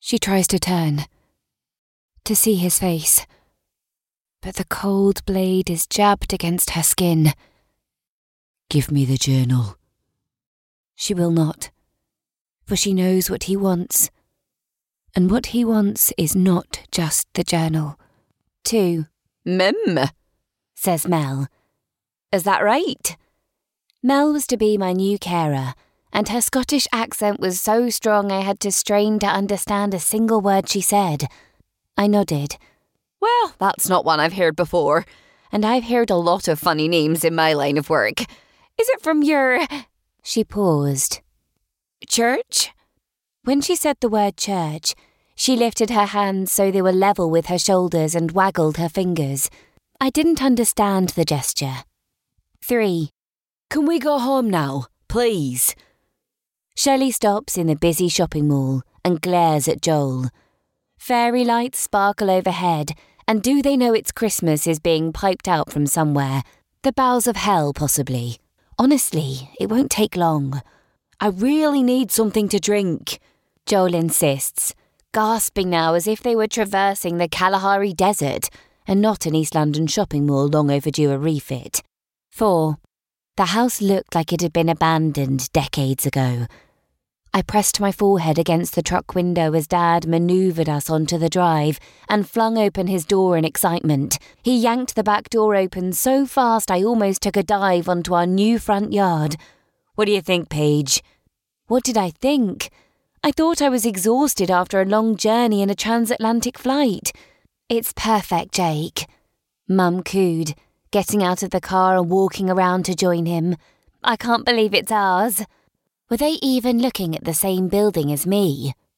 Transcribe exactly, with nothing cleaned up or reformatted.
She tries to turn, to see his face, but the cold blade is jabbed against her skin. Give me the journal. She will not, for she knows what he wants. And what he wants is not just the journal. Two. Mim, says Mel. Is that right? Mel was to be my new carer, and her Scottish accent was so strong I had to strain to understand a single word she said. I nodded. Well, that's not one I've heard before, and I've heard a lot of funny names in my line of work. Is it from your... She paused. Church? When she said the word church, she lifted her hands so they were level with her shoulders and waggled her fingers. I didn't understand the gesture. Three. Can we go home now, please? Shelley stops in the busy shopping mall and glares at Joel. Fairy lights sparkle overhead, and do they know it's Christmas is being piped out from somewhere? The bowels of hell, possibly. Honestly, it won't take long. I really need something to drink, Joel insists, gasping now as if they were traversing the Kalahari Desert and not an East London shopping mall long overdue a refit. Four. The house looked like it had been abandoned decades ago. I pressed my forehead against the truck window as Dad manoeuvred us onto the drive and flung open his door in excitement. He yanked the back door open so fast I almost took a dive onto our new front yard. What do you think, Paige? What did I think? I thought I was exhausted after a long journey in a transatlantic flight. It's perfect, Jake, Mum cooed, getting out of the car and walking around to join him. I can't believe it's ours. Were they even looking at the same building as me?